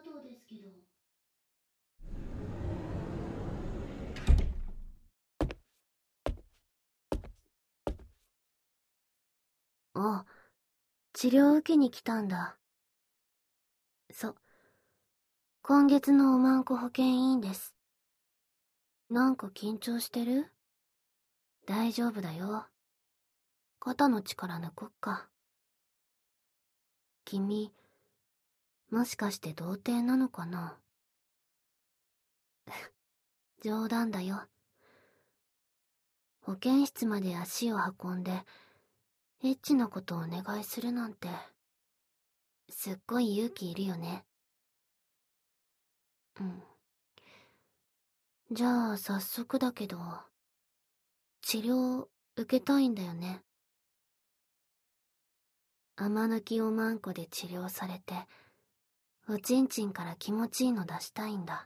藤ですけど。あ、治療受けに来たんだ。今月のおまんこ保健委員です。なんか緊張してる？大丈夫だよ。肩の力抜こっか。君、もしかして童貞なのかな？冗談だよ。保健室まで足を運んで、エッチなことをお願いするなんて、すっごい勇気いるよね。うん。じゃあ、早速だけど、治療受けたいんだよね。甘抜きおまんこで治療されて、おちんちんから気持ちいいの出したいんだ。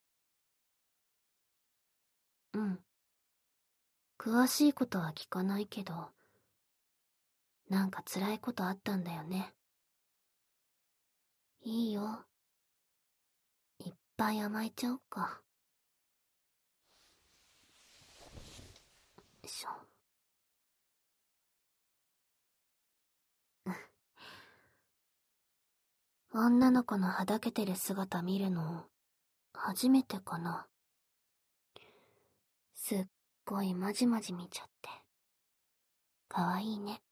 うん。詳しいことは聞かないけど、なんか辛いことあったんだよね。いいよ。いっぱい甘えちゃおっか。しょ。女の子のはだけてる姿見るの、初めてかな。すっごいまじまじ見ちゃって。かわいいね。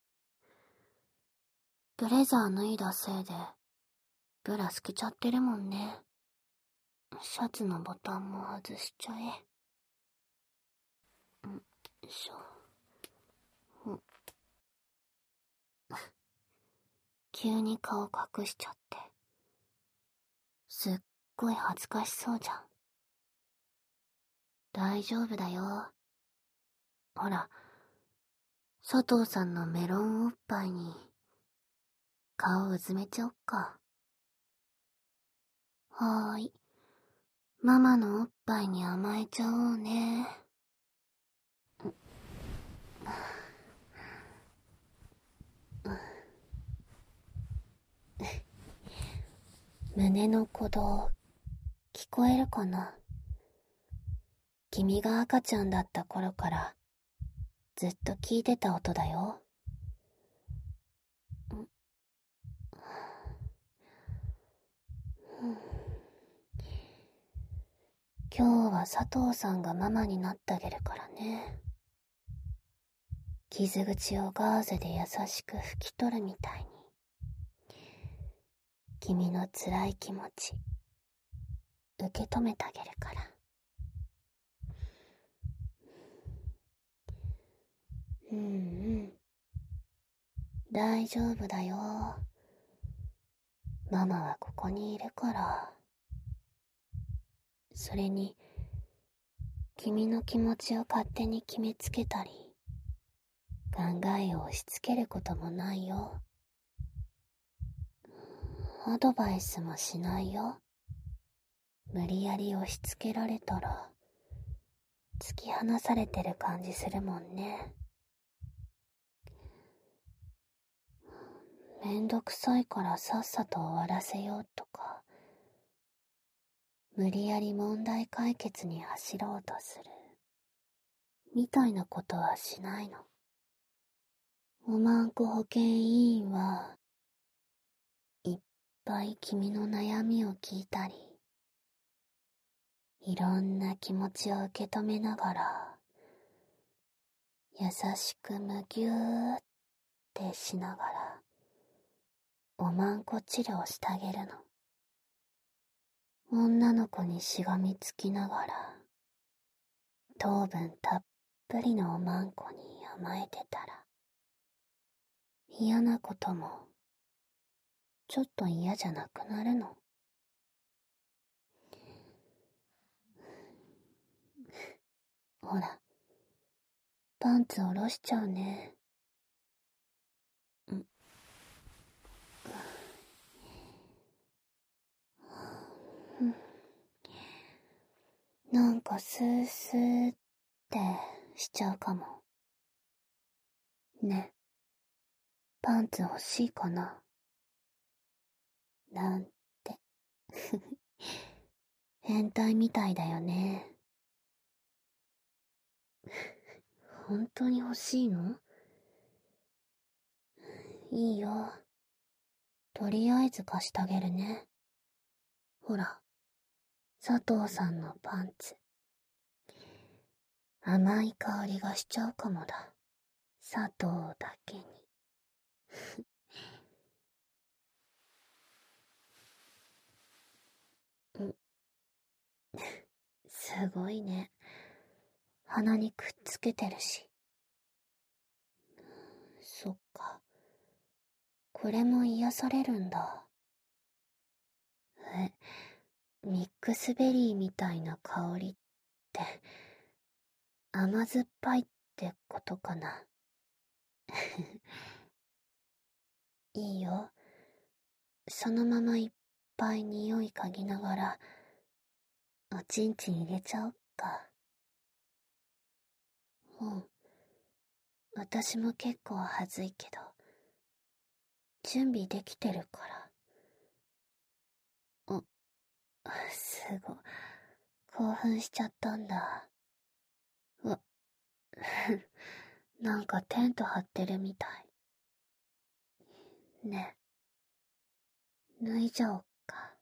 ブレザー脱いだせいで、ブラ透けちゃってるもんね。シャツのボタンも外しちゃえ。よいしょ。急に顔隠しちゃって。すっごい恥ずかしそうじゃん。大丈夫だよ。ほら、佐藤さんのメロンおっぱいに、顔うずめちゃおっか。はーい。ママのおっぱいに甘えちゃおうね。胸の鼓動、聞こえるかな？君が赤ちゃんだった頃から、ずっと聞いてた音だよ。今日は佐藤さんがママになってあげるからね。傷口をガーゼで優しく拭き取るみたいに。君の辛い気持ち、受け止めてあげるから。うんうん。大丈夫だよ。ママはここにいるから。それに、君の気持ちを勝手に決めつけたり、考えを押し付けることもないよ。アドバイスもしないよ。無理やり押し付けられたら、突き放されてる感じするもんね。めんどくさいからさっさと終わらせようとか、無理やり問題解決に走ろうとする、みたいなことはしないの。おまんこ保健委員はいっぱい君の悩みを聞いたり、いろんな気持ちを受け止めながら、優しくむぎゅーってしながら、おまんこ治療してあげるの。女の子にしがみつきながら、糖分たっぷりのおまんこに甘えてたら、嫌なことも、ちょっと嫌じゃなくなるの。ほら、パンツ下ろしちゃうね。なんかスースーってしちゃうかも。ね、パンツ欲しいかななんて。 変態みたいだよね。本当に欲しいの？いいよ。とりあえず貸してあげるね。ほら、佐藤さんのパンツ。甘い香りがしちゃうかもだ。佐藤だけに。すごいね。鼻にくっつけてるし。そっか。これも癒されるんだ。ミックスベリーみたいな香りって、甘酸っぱいってことかな。いいよ。そのままいっぱい匂い嗅ぎながら、おちんちん入れちゃおっか。うん。私も結構はずいけど、準備できてるから。すごい。興奮しちゃったんだ。わ、なんかテント張ってるみたい。ね。脱いじゃおっか。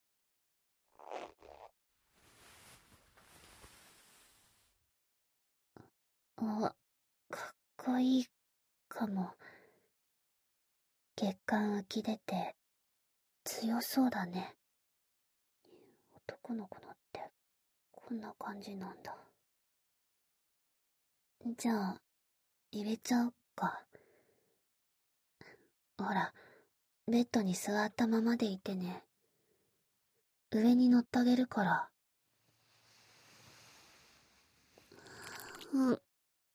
かっこいいかも。血管浮き出て、強そうだね。男の子のって、こんな感じなんだ。じゃあ、入れちゃおっか。ほら、ベッドに座ったままでいてね。上に乗ってあげるから。うん。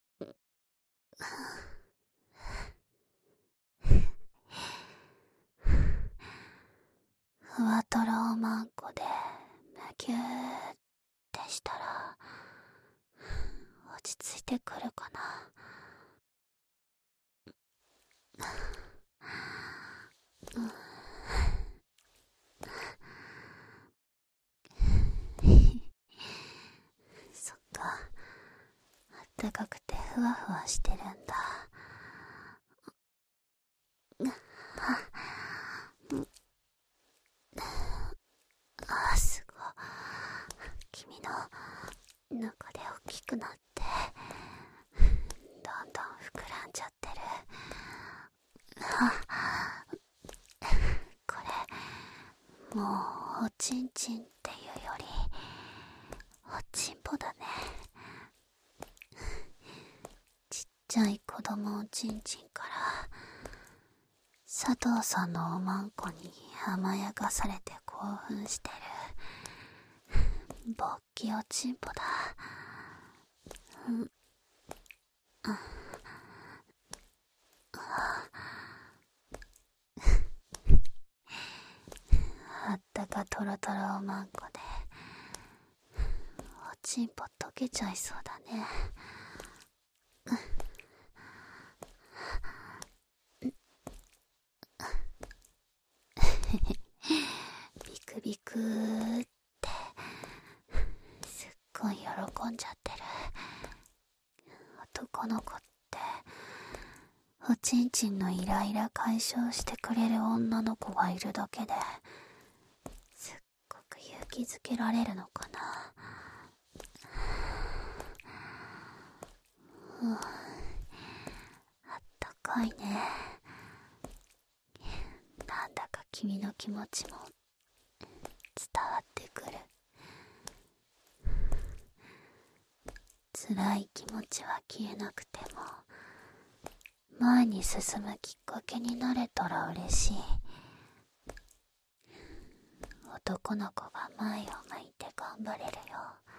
ふわとろおまんこで、むぎゅーってしたら、落ち着いてくるかな。そっか。あったかくてふわふわしてるんだ。すごい。君の中で大きくなって、どんどん膨らんじゃってる。これ、もうおちんちんっていうより、おちんぽだね。ちっちゃい子供おちんちんから、佐藤さんのおまんこに甘やかされて興奮してる。勃起おちんぽだ。あったかトロトロおまんこで、おちんぽ溶けちゃいそうだね。ビクビクーって、すっごい喜んじゃってる。男の子って、おちんちんのイライラ解消してくれる女の子がいるだけで、すっごく勇気づけられるのかな。あったかいね。なんだか君の気持ちも伝わってくる。辛い気持ちは消えなくても、前に進むきっかけになれたら嬉しい。男の子が前を向いて頑張れるよ。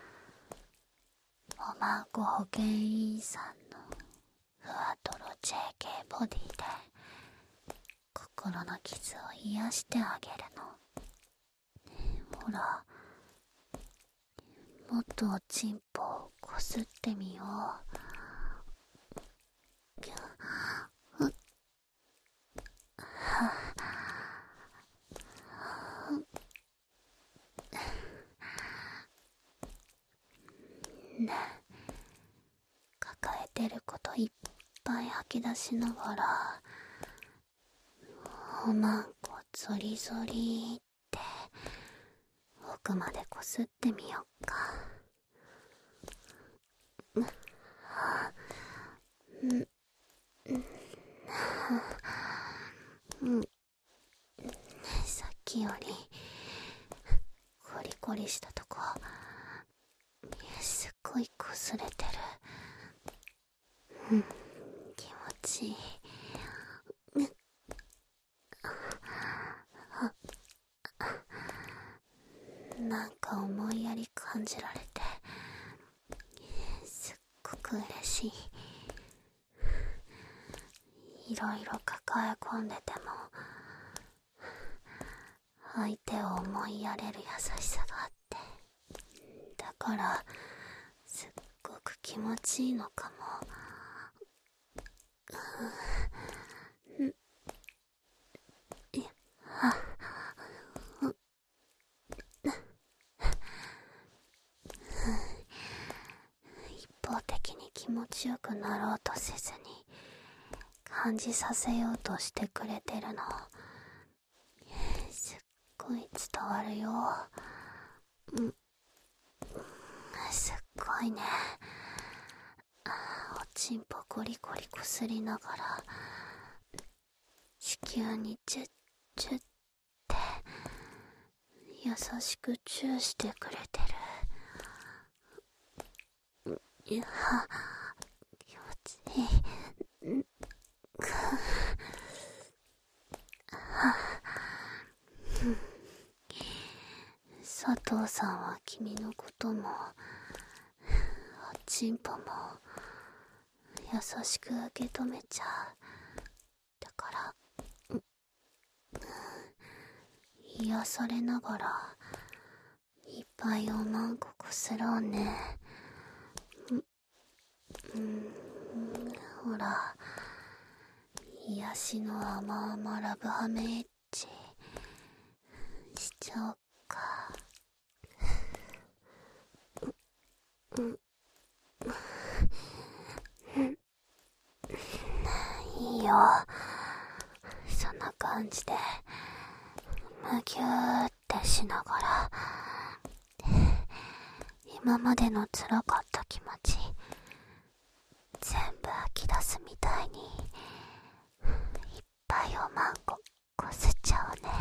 おまんこ保健委員さんのふわとろ JK ボディで心の傷を癒してあげるの。ほら、もっとおちんぽをこすってみよう。 ぱい吐き出しながら、おまんこゾリゾリって奥までこすってみよっか。さっきよりコリコリしたとこすっごいこすれてる。気持ちいい。なんか思いやり感じられてすっごく嬉しい。いろいろ抱え込んでても相手を思いやれる優しさがあって、だからすっごく気持ちいいのかも。一方的に気持ちよくなろうとせずに感じさせようとしてくれてるのすっごい伝わるよ。すっごいね。おちんぽゴリゴリこすりながら子宮にチュッチュッって優しくチューしてくれてる。いや、気持ちいい。佐藤さんは君のこともおちんぽも優しく受け止めちゃう。だから癒されながらいっぱいおまんここすろうね。ほら、癒しの甘々ラブハメエッチしちゃおっか。いいよ、そんな感じでむぎゅーってしながら今までの辛かった気持ち全部吐き出すみたいにいっぱいおまんここすっちゃうね。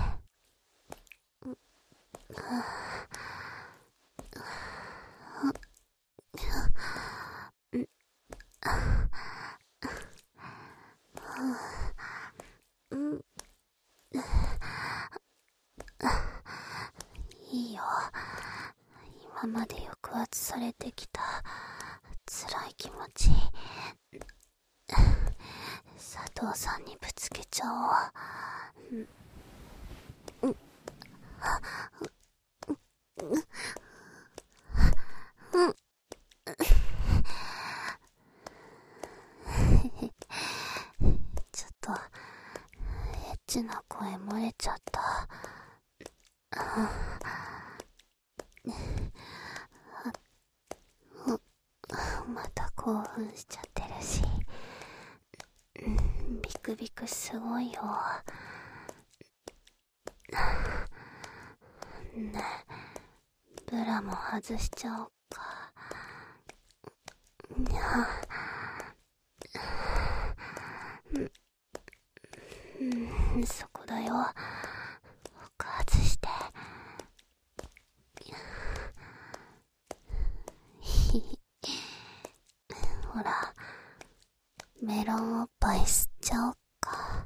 いいよ、今まで抑圧されてきた辛い気持ち佐藤さんにぶつけちゃおう。ちょっとエッチな声漏れちゃった。また興奮しちゃってるし、ビクビクすごいよ。ねえ、ブラも外しちゃおうか。そこだよ、奥外して。ほら、メロンおっぱい吸っちゃおっか。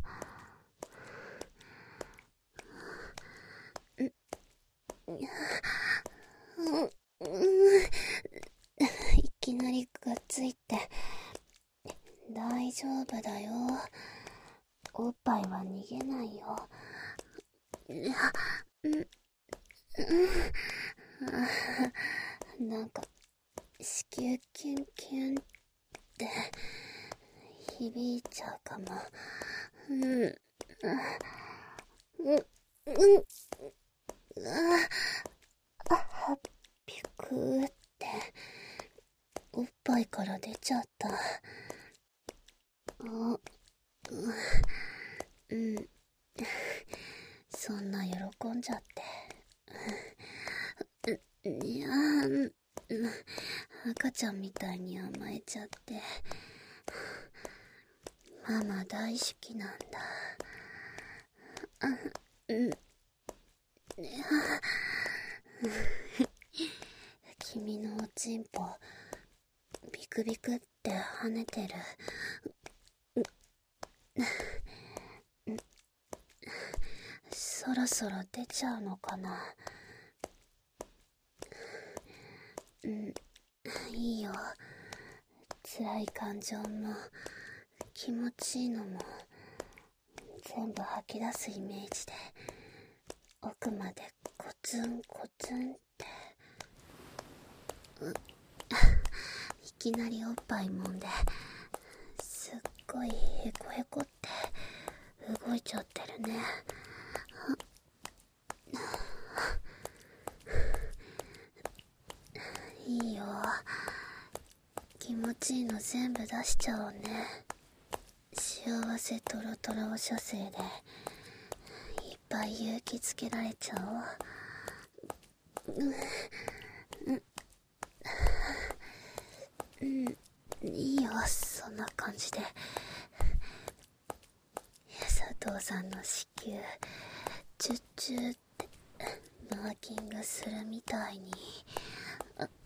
いきなりくっついて大丈夫だよ。おっぱいは逃げないよ。なんか子宮キュンキュンって響いちゃうかも。ビクーっておっぱいから出ちゃった。 そんな喜んじゃって。いやー、赤ちゃんみたいに甘えちゃって。ママ大好きなんだ。君のおちんぽ、ビクビクって跳ねてる。そろそろ出ちゃうのかな。いいよ。辛い感情も気持ちいいのも全部吐き出すイメージで奥までコツンコツンって。いきなりおっぱいもんですっごいヘコヘコって動いちゃってるね。いいよ。気持ちいいの全部出しちゃおうね。幸せトロトロ射精でいっぱい勇気つけられちゃおう。いいよ、そんな感じで。佐藤さんの子宮チュッチュってマーキングするみたいに。ほら、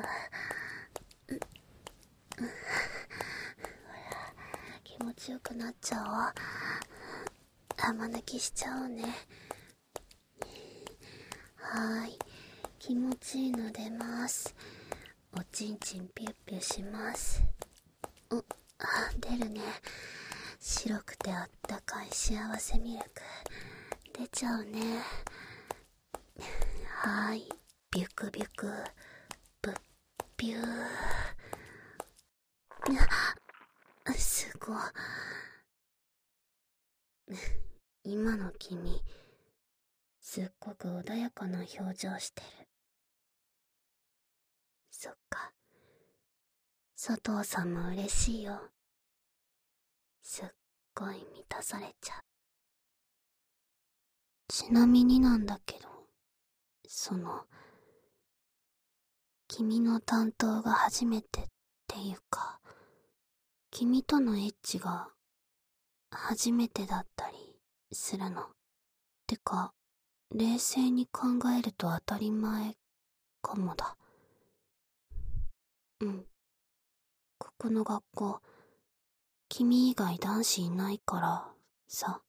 気持ちよくなっちゃおう。甘抜きしちゃおうね。はーい、気持ちいいの出ます。おちんちんピュッピュします。出るね。白くてあったかい幸せミルク出ちゃうね。はーい、ビュクビュクブッビュー。すごい。今の君すっごく穏やかな表情してる。そっか、佐藤さんも嬉しいよ。すっごい満たされちゃう。ちなみになんだけど、君の担当が初めてっていうか、君とのエッチが初めてだったりするの。てか、冷静に考えると当たり前かもだ。ここの学校、君以外男子いないからさ。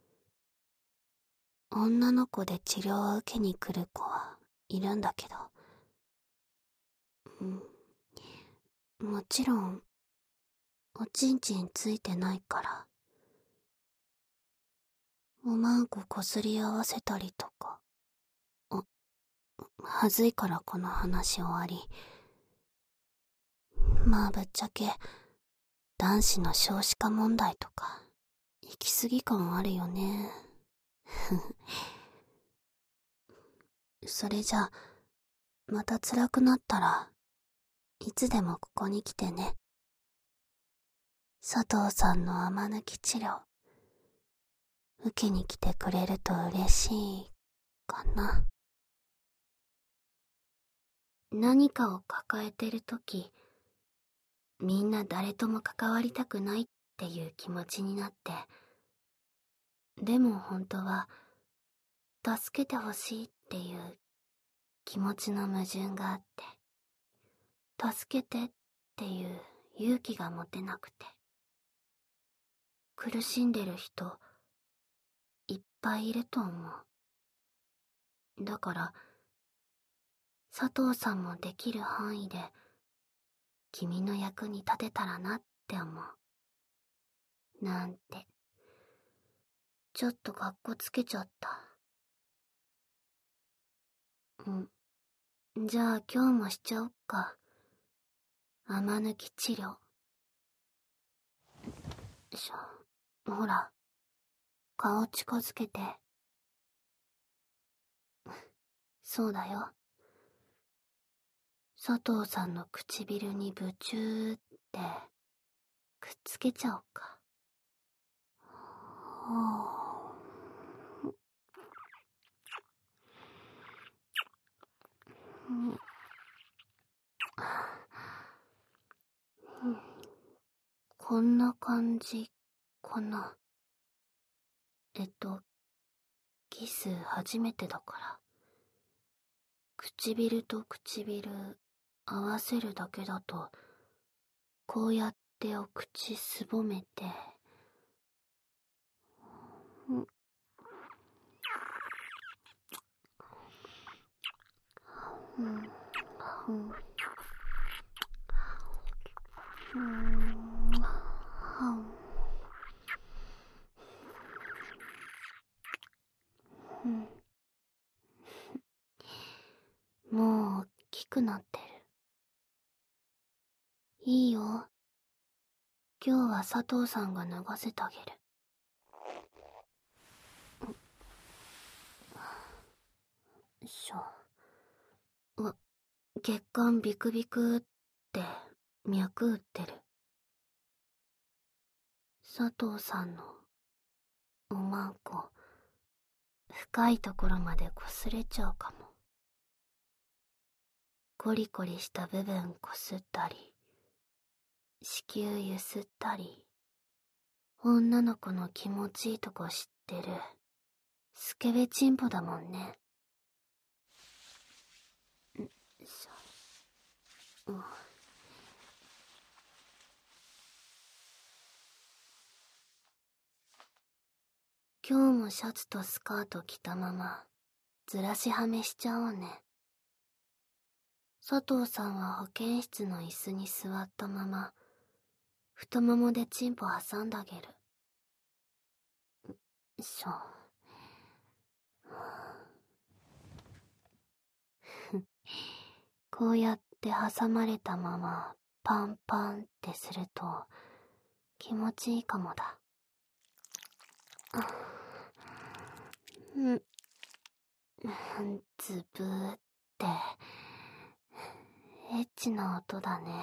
女の子で治療を受けに来る子はいるんだけど。もちろん、おちんちんついてないから。おまんここすり合わせたりとか。はずいからこの話終わり。まあぶっちゃけ、男子の少子化問題とか、行き過ぎ感あるよね。それじゃ、また辛くなったら、いつでもここに来てね。佐藤さんの甘抜き治療、受けに来てくれると嬉しいかな。何かを抱えてるとき、みんな誰とも関わりたくないっていう気持ちになって、でも本当は、助けてほしいっていう気持ちの矛盾があって、助けてっていう勇気が持てなくて、苦しんでる人、いっぱいいると思う。だから、佐藤さんもできる範囲で、君の役に立てたらなって思う。なんて。ちょっとカッコつけちゃった。じゃあ今日もしちゃおっか。甘抜き治療。ほら、顔近づけて。そうだよ。佐藤さんの唇にブチューってくっつけちゃおうか。 こんな感じかな。キス初めてだから。唇と唇合わせるだけだと、こうやってお口すぼめて、もう大きくなってる。いいよ。今日は佐藤さんが脱がせてあげる。血管ビクビクって脈打ってる。佐藤さんのおまんこ、深いところまで擦れちゃうかも。コリコリした部分こすったり、子宮ゆすったり、女の子の気持ちいいとこ知ってるスケベチンポだもんね。今日もシャツとスカート着たままずらしはめしちゃおうね。佐藤さんは保健室の椅子に座ったまま太ももでチンポ挟んであげる。こうやって挟まれたままパンパンってすると気持ちいいかもだ。ズブーってエッチな音だね。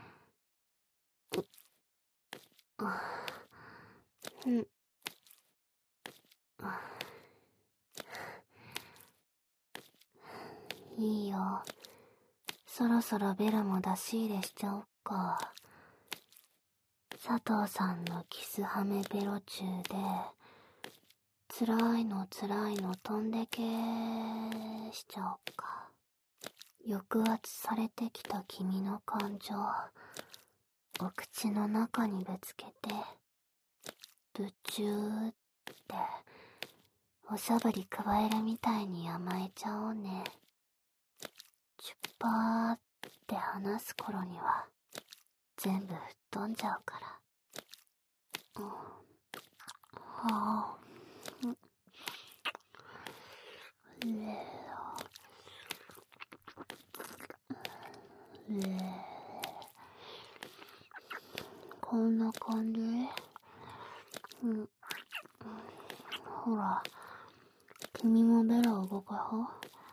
いいよ。そろそろベロも出し入れしちゃおっか。佐藤さんのキスハメベロ中で辛いの飛んでけしちゃおっか。抑圧されてきた君の感情、お口の中にぶつけて、ブチューっておしゃぶり加えるみたいに甘えちゃおうね。チュッパーって話す頃には全部吹っ飛んじゃうから。こんな感じ？ほら、君もベロ動かそう。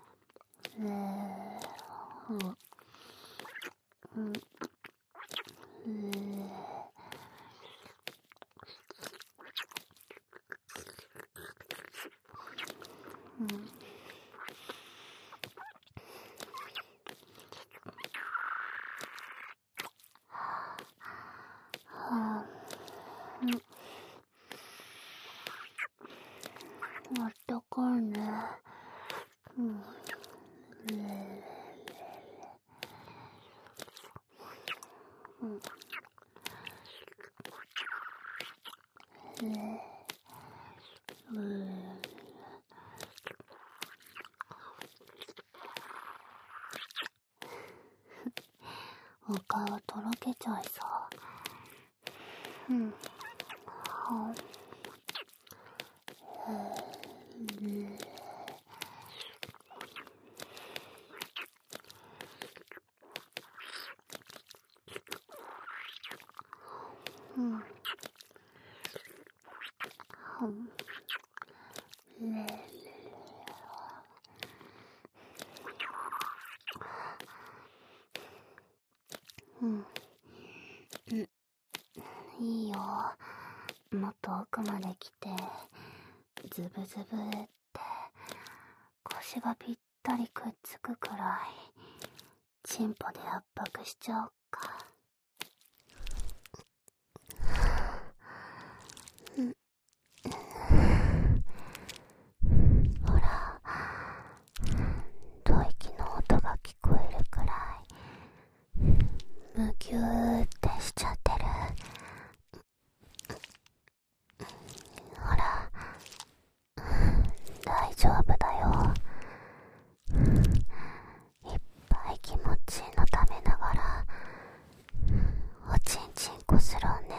あったかいね。お顔とろけちゃいそう。いいよ。もっと奥まで来て、ズブズブって腰がぴったりくっつくくらいチンポで圧迫しちゃおっか。 ほら、吐息の音が聞こえるくらいむぎゅーってしちゃってる。ほら、大丈夫だよ。いっぱい気持ちいいの食べながらおちんちんこすろうね。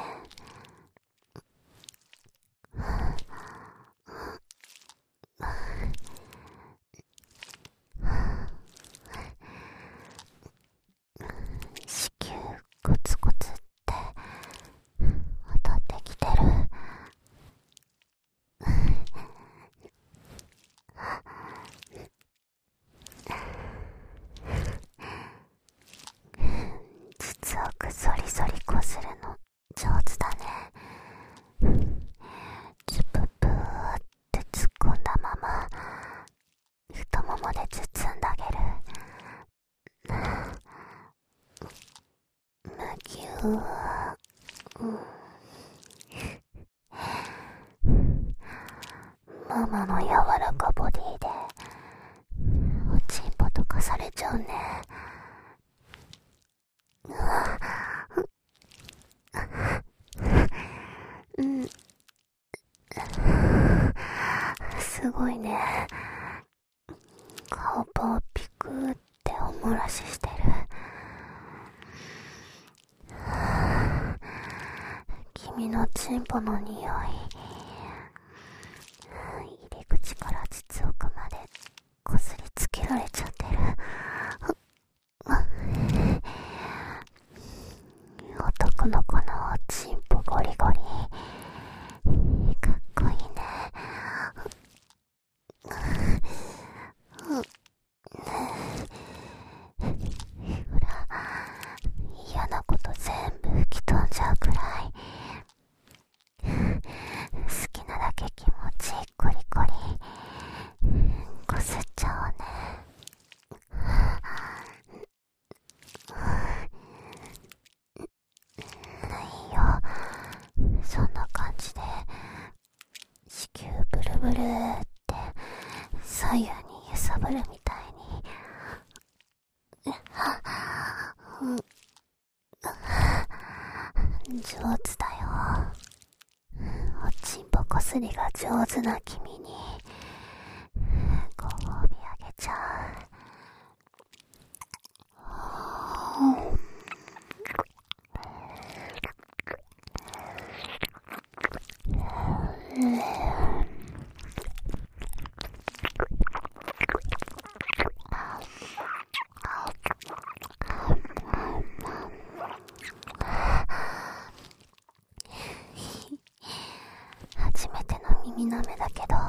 子宮コツコツって音ってきてる。実はそりそりこするの上手だね。ズププーって突っ込んだまま太ももで包んであげる。むぎゅー、ママの柔らかボディでおちんぽとかされちゃうね。すごいね。顔パをピクーっておもらししてる。君のチンポの匂い、入り口から膣奥までこすりつけられちゃってる。男の子のおちんぽゴリゴリ、かっこいいね。ほら、嫌なこと全部吹き飛んじゃうくらい好きなだけ気持ちいいコリコリこすっちゃおうね。いいよ、そんな感じで子宮ブルブルって左右に揺さぶるみたいに上手だよ。おちんぽこすりが上手な君にご褒美あげちゃう。初めての耳舐めだけど、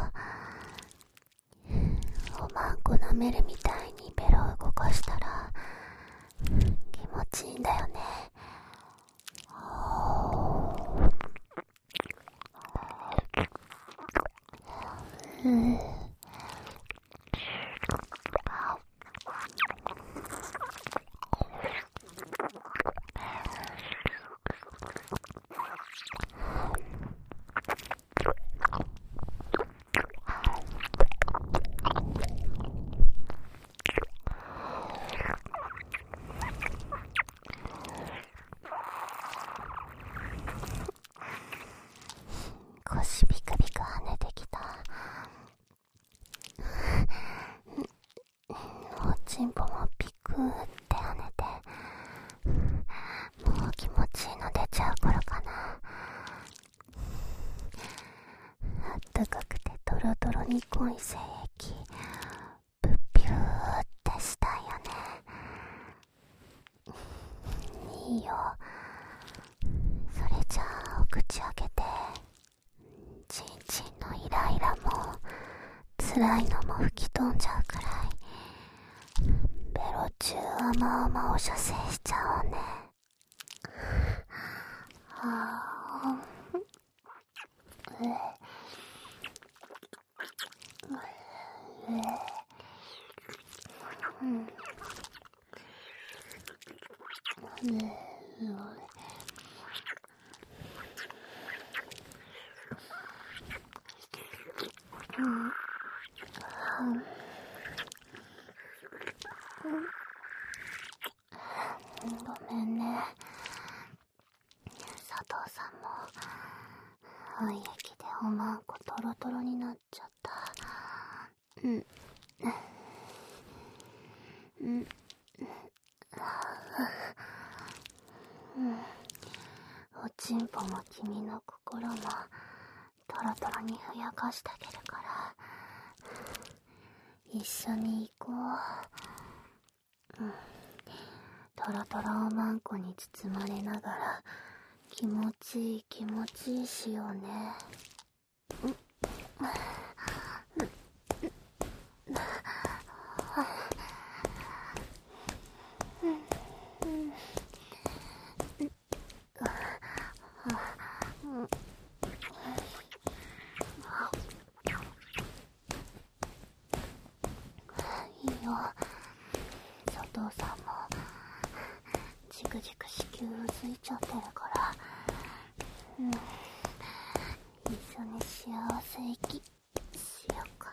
おまんこ舐めるみたいにベロを動かしたら気持ちいいんだよね。腰ビクビク跳ねてきた。おちんぽもピクーって跳ねて、もう気持ちいいの出ちゃう頃かな。あったかくてトロトロに濃い精液ブッピューってしたいよね。いいよ、それじゃあお口開けてちんちんのイライラも辛いのも吹き飛んじゃうくらいベロ中甘々を射精しちゃおうね。 ごめんね。佐藤さんも肺液でおまんこトロトロになっちゃった。おちんぽも君の心もトロトロにふやかしてあげるから、一緒に行こう。トロトロおまんこに包まれながら気持ちいい気持ちいいしようね。いいよ、佐藤さんもじくじく子宮ついちゃってるから、一緒に幸せ息しようか。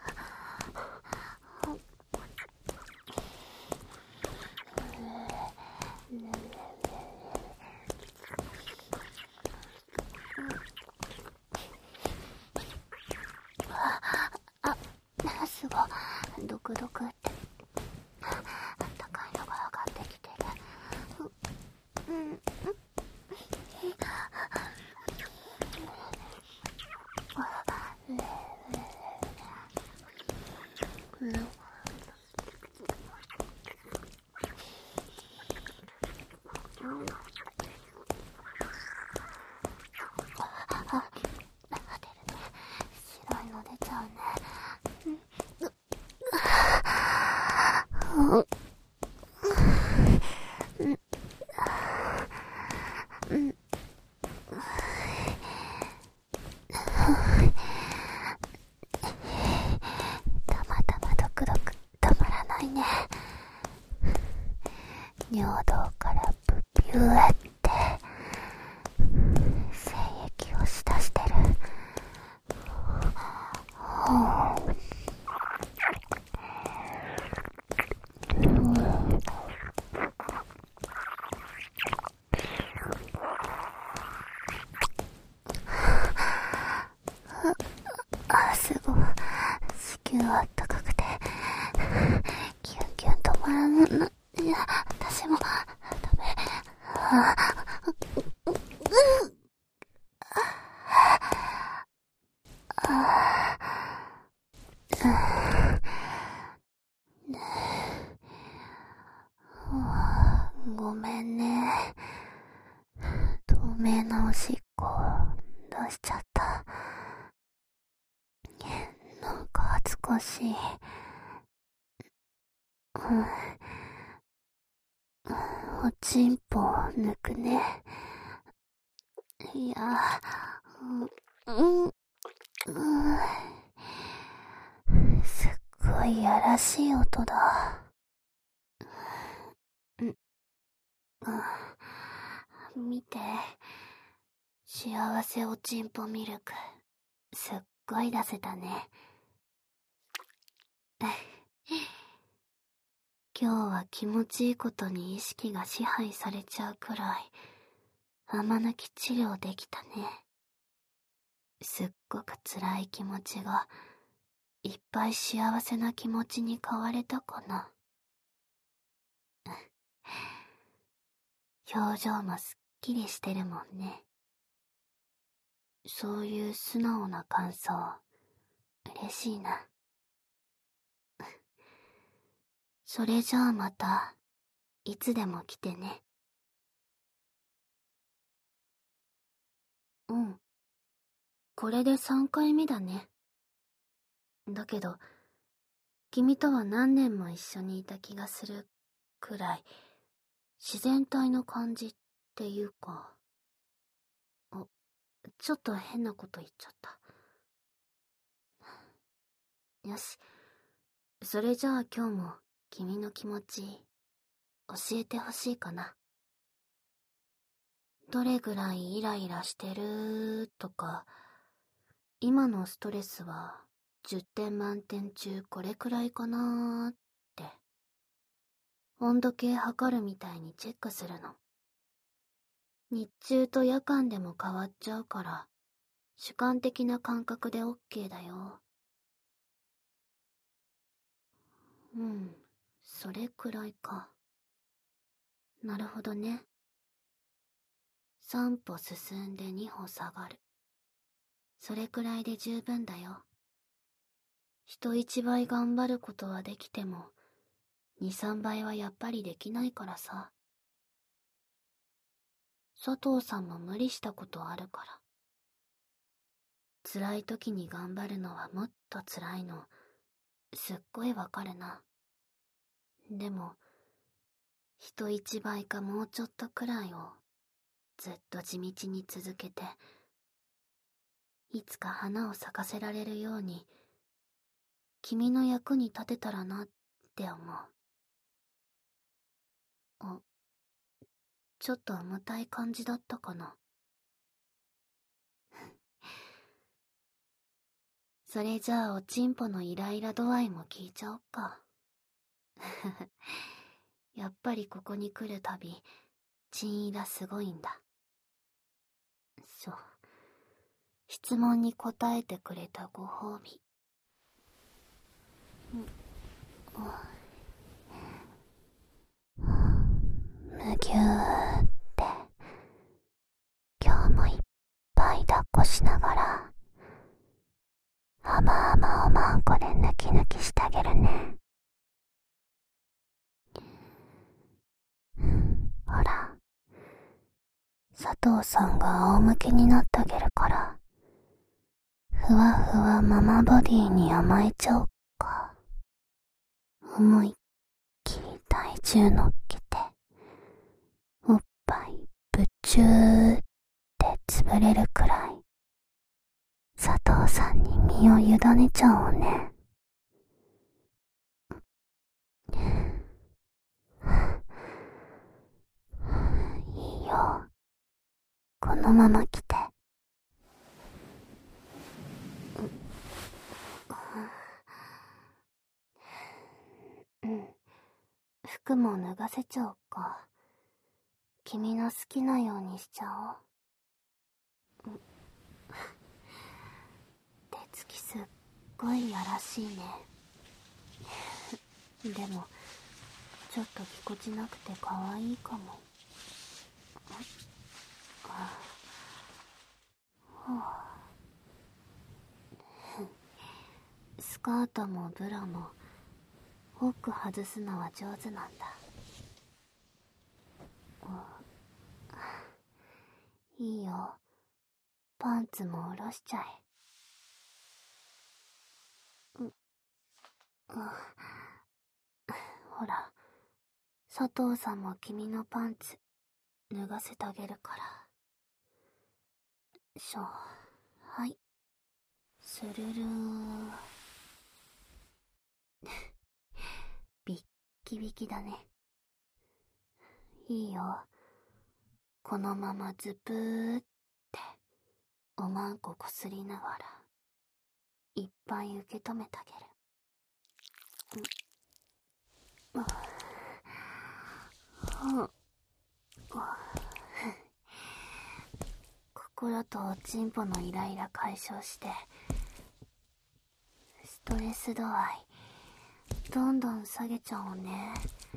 すごいドクドクってあったかいのが上がってきてる。出るね。白いの出ちゃうね。たまたまドクドク止まらないね。尿道からブビューって精液をしだしてる。すごい。子宮あったかくてキュンキュン止まらない。いや、私もダメ。ごめんね。透明なおしっこ出しちゃった。なんか恥ずかしい。おちんぽ抜くね。いや、すっごいやらしい音だ。見て。幸せおちんぽミルク。すっごい出せたね。今日は気持ちいいことに意識が支配されちゃうくらい、甘抜き治療できたね。すっごく辛い気持ちが、いっぱい幸せな気持ちに変われたかな。表情もすっきりしてるもんね。そういう素直な感想、嬉しいな。それじゃあまた、いつでも来てね。これで3回目だね。だけど、君とは何年も一緒にいた気がするくらい、自然体の感じっていうか。ちょっと変なこと言っちゃった。よし。それじゃあ今日も君の気持ち、教えてほしいかな。どれぐらいイライラしてるとか、今のストレスは 10点満点中これくらいかなーって、温度計測るみたいにチェックするの。日中と夜間でも変わっちゃうから、主観的な感覚で OK だよ。それくらいか。なるほどね。3歩進んで2歩下がる。それくらいで十分だよ。人一倍頑張ることはできても、2、3倍はやっぱりできないからさ。佐藤さんも無理したことあるから。辛い時に頑張るのはもっと辛いの、すっごいわかるな。でも、人一倍かもうちょっとくらいをずっと地道に続けて、いつか花を咲かせられるように、君の役に立てたらなって思う。あ、ちょっと重たい感じだったかな。それじゃあおちんぽのイライラ度合いも聞いちゃおっか。やっぱりここに来るたび、チンイラすごいんだ。質問に答えてくれたご褒美。むぎゅーって、今日もいっぱい抱っこしながら、甘々おまんこで抜き抜きしてあげるね。ほら、佐藤さんが仰向けになってあげるから、ふわふわママボディに甘えちゃおっか。思いっきり体重乗っけて、おっぱいぶちゅーって潰れるくらい、佐藤さんに身を委ねちゃおうね。いいよ。このまま来て。服も脱がせちゃおっか。君の好きなようにしちゃおう。手つきすっごいやらしいね。でも、ちょっとぎこちなくて可愛いかも。スカートもブラも、ホック外すのは上手なんだ。いいよ。パンツも下ろしちゃえ。ほら、佐藤さんも君のパンツ脱がせてあげるから。はい。スルルー。ビッキビキだね。いいよ。このままズプーっておまんここすりながらいっぱい受け止めてあげる。心とおちんぽのイライラ解消して、ストレス度合いどんどん下げちゃおうね。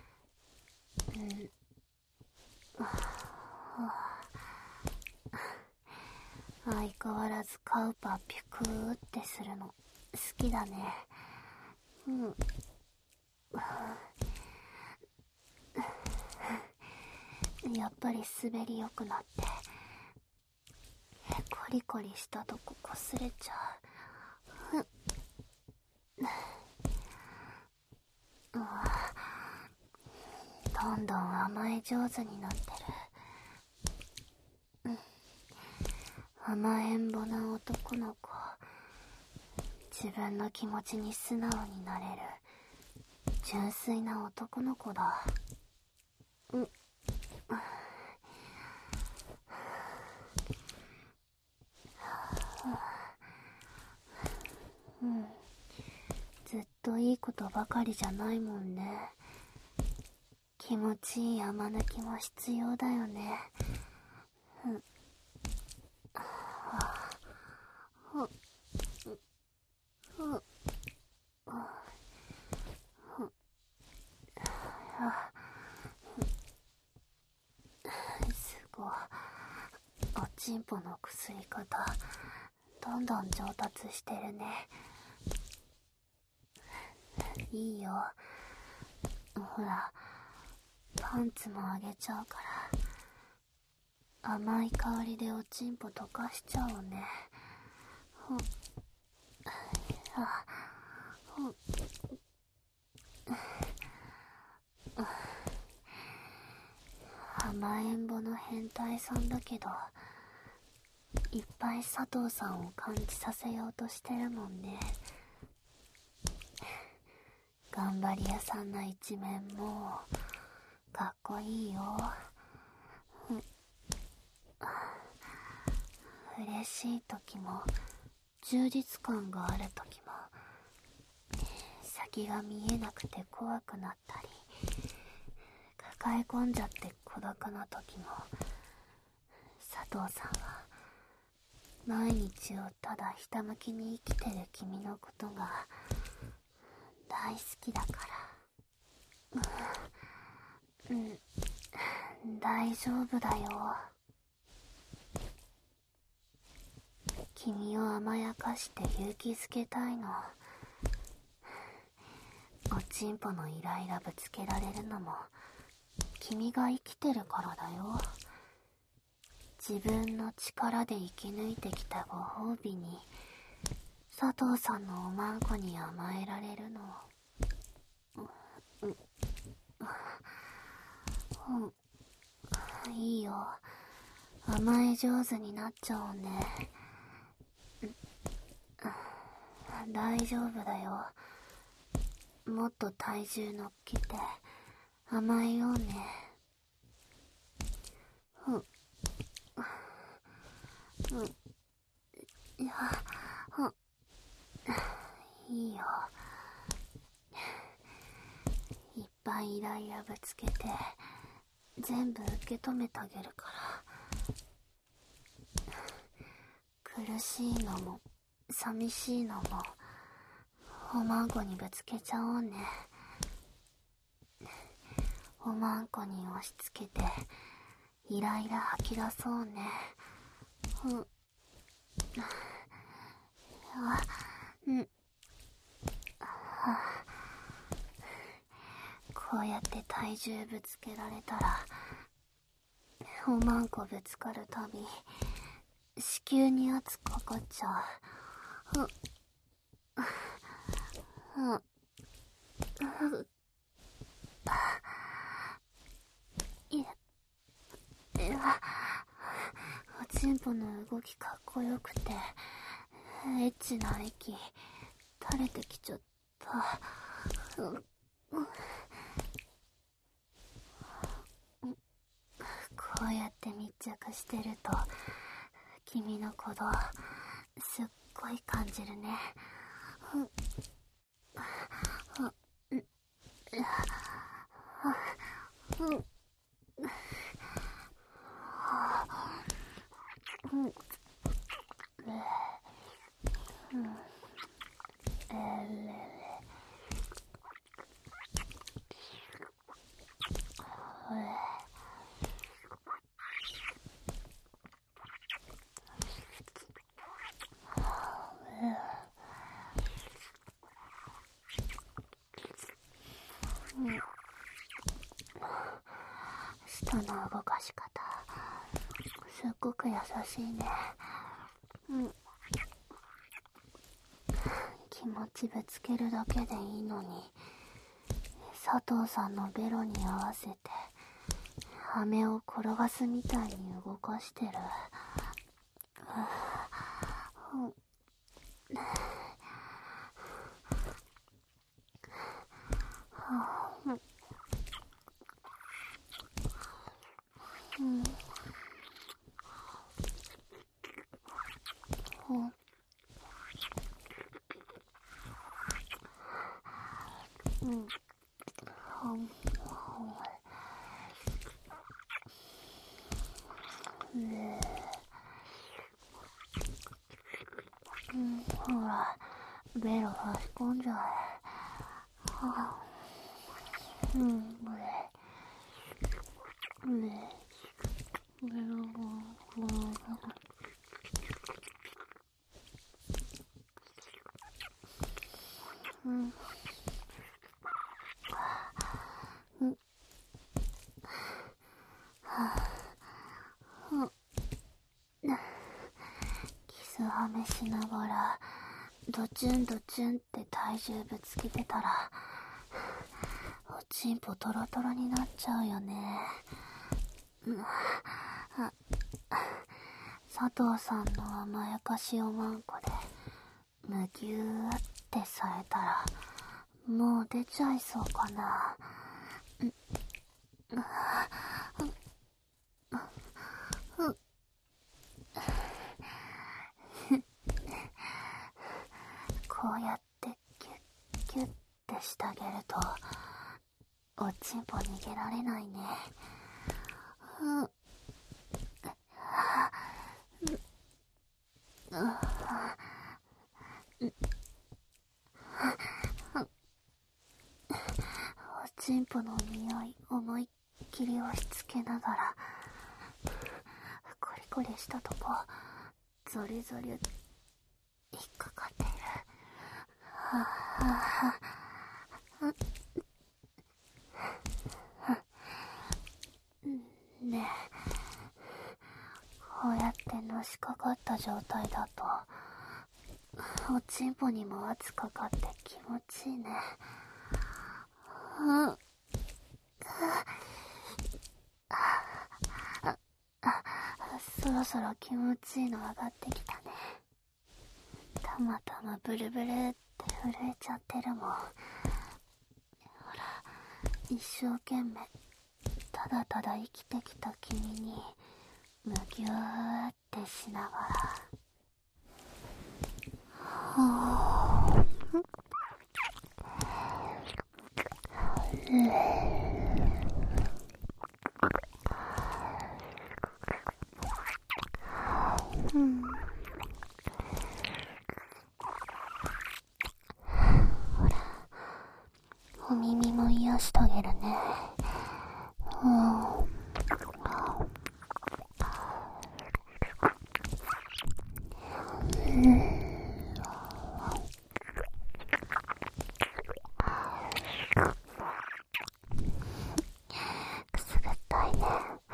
相変わらずカウパピュクーってするの好きだね。やっぱり滑りよくなって、コリコリしたとこ擦れちゃう。どんどん甘え上手になってる。甘えん坊な男の子。自分の気持ちに素直になれる純粋な男の子だ。 ずっといいことばかりじゃないもんね。気持ちいい甘抜きも必要だよね。すごい。おちんぽの薬方、どんどん上達してるね。いいよ。ほら、パンツもあげちゃうから、甘い香りでおちんぽ溶かしちゃおうね。甘えん坊の変態さんだけど、いっぱい佐藤さんを感じさせようとしてるもんね。頑張り屋さんな一面もかっこいいよ。嬉しい時も充実感がある時も、先が見えなくて怖くなったり、抱え込んじゃって孤独な時も、佐藤さんは毎日をただひたむきに生きてる君のことが大好きだから。大丈夫だよ。君を甘やかして勇気づけたいの。おちんぽのイライラぶつけられるのも君が生きてるからだよ。自分の力で生き抜いてきたご褒美に佐藤さんのおまんこに甘えられるの。いいよ。甘え上手になっちゃおうね。大丈夫だよ。もっと体重乗っけて甘えようね。いいよ。いっぱいイライラぶつけて全部受け止めてあげるから。苦しいのも寂しいのもおまんこにぶつけちゃおうね。おまんこに押し付けてイライラ吐き出そうね。こうやって体重ぶつけられたら、おまんこぶつかるたび子宮に圧かかっちゃう。おちんぽの動きかっこよくてエッチな息垂れてきちゃった。こうやって密着してると君の鼓動すっごい感じるね。舌の動かし方すっごく優しいね。気持ちぶつけるだけでいいのに佐藤さんのベロに合わせて羽を転がすみたいに動かしてる。 ほら、ベロ差し込んじゃえ。キスはめしながらドチュンドチュンって体重ぶつけてたらおちんぽトロトロになっちゃうよね。佐藤さんの甘やかしおまんこでむぎゅーってされたらもう出ちゃいそうかな。こうやってキュッキュッってしてあげるとおちんぽ逃げられないね。おちんぽの匂い思いっきり押し付けながらコリコリしたとこゾリゾリ引っかかっている。ねえ、こうやってのしかかった状態だとおちんぽにも圧かかって気持ちいいね。そろそろ気持ちいいの上がってきたね。たまたまブルブルって震えちゃってるもん。ほら、一生懸命ただただ生きてきた君にむぎゅーってしながらほら、お耳も癒してあげるね。くすぐったいね。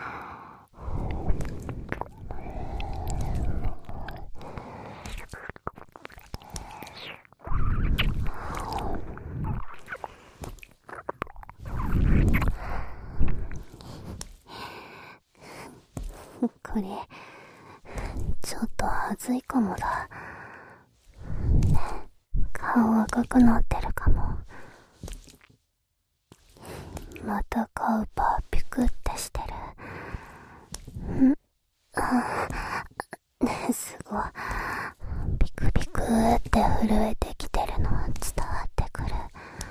これちょっとはずいかもだ。顔赤くなってるかも。また顔パーピクってしてる。すごい。ピクピクって震えてきてるのは伝わってくる。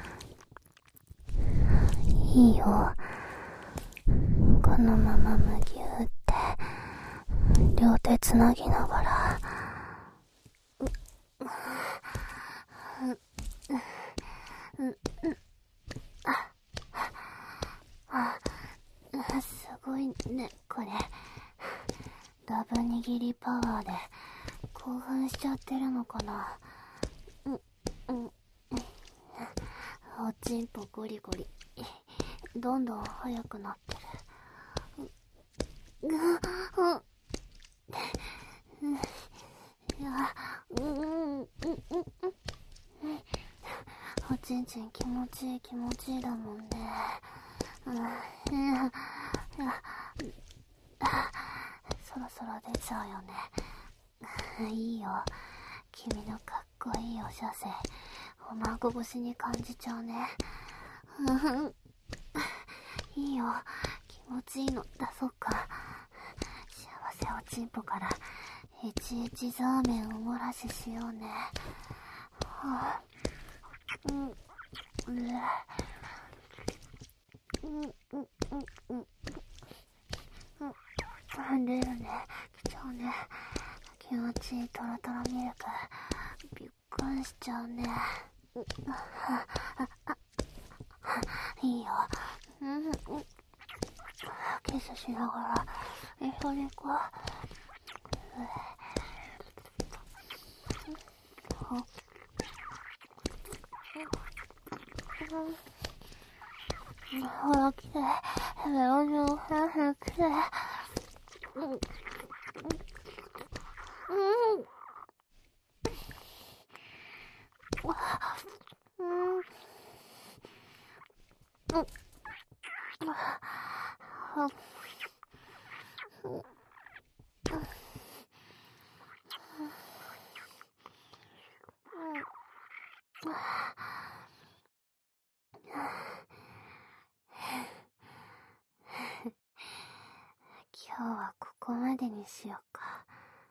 いいよ。このままむぎゅーって両手つなぎながらすごいねこれ。ラブ握りパワーで興奮しちゃってるのかな。おちんぽゴリゴリどんどん速くなってる。おちんちん気持ちいい気持ちいいだもんね。そろそろ出ちゃうよね。いいよ、君のかっこいいおしゃせおまんこ越しに感じちゃうね。いいよ、気持ちいいの出そうか。幸せおちんぽからエチエチザーメンおもらししようね。 出るね。来ちゃうね。気持ちいいトロトロミルク。びっくりしちゃうね。いいよ。キスしながら一緒に行こう。ほら、きれい。メロンの花、きれい。今日はここまでにしようか。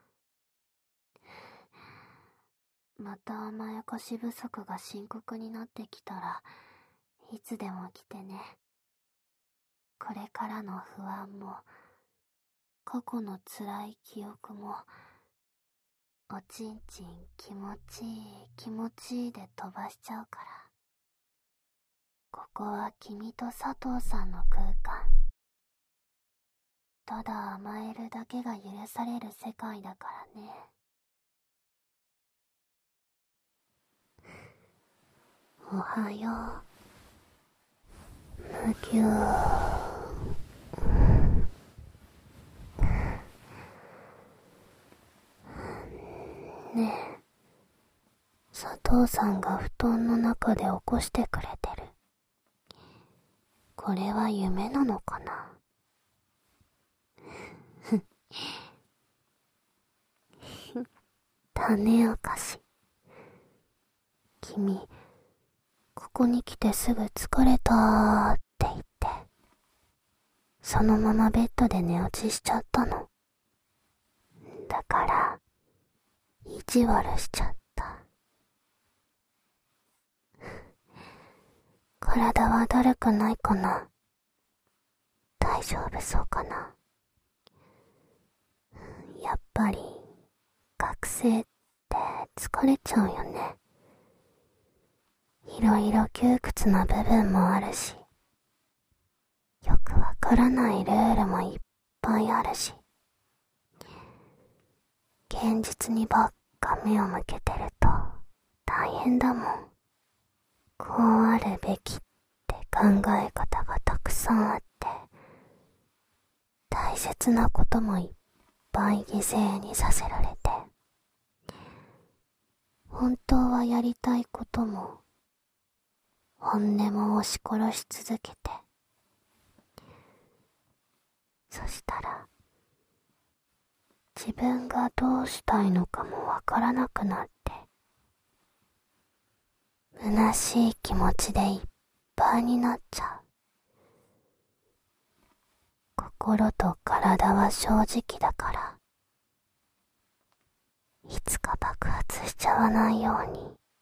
また甘やかし不足が深刻になってきたらいつでも来てね。これからの不安も過去の辛い記憶もおちんちん気持ちいい気持ちいいで飛ばしちゃうから。ここは君と佐藤さんの空間。ただ甘えるだけが許される世界だからね。おはよう。むぎゅー。ねえ、佐藤さんが布団の中で起こしてくれてる。これは夢なのかな。種明かし。君、ここに来てすぐ疲れたーって言って、そのままベッドで寝落ちしちゃったの。だから、意地悪しちゃった。体はだるくないかな。大丈夫そうかな。やっぱり、学生って疲れちゃうよね。いろいろ窮屈な部分もあるし、よくわからないルールもいっぱいあるし、現実にばっか目を向けてると大変だもん。こうあるべきって考え方がたくさんあって、大切なこともいっぱい犠牲にさせられて、本当はやりたいことも本音も押し殺し続けて、そしたら自分がどうしたいのかもわからなくなって、虚しい気持ちでいっぱいになっちゃう。心と体は正直だから、いつか爆発しちゃわないよう